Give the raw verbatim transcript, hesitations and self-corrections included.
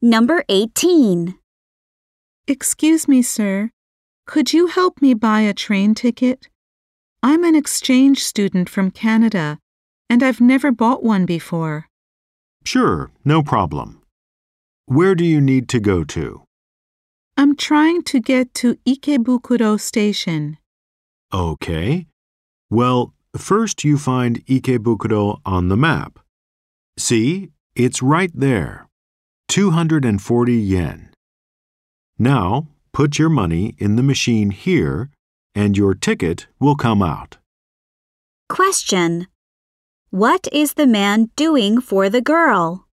Number eighteen. Excuse me, sir. Could you help me buy a train ticket? I'm an exchange student from Canada, and I've never bought one before. Sure, no problem. Where do you need to go to? I'm trying to get to Ikebukuro Station. Okay. Well, first you find Ikebukuro on the map. See, it's right there. two hundred forty yen. Now, put your money in the machine here, and your ticket will come out. Question. What is the man doing for the girl?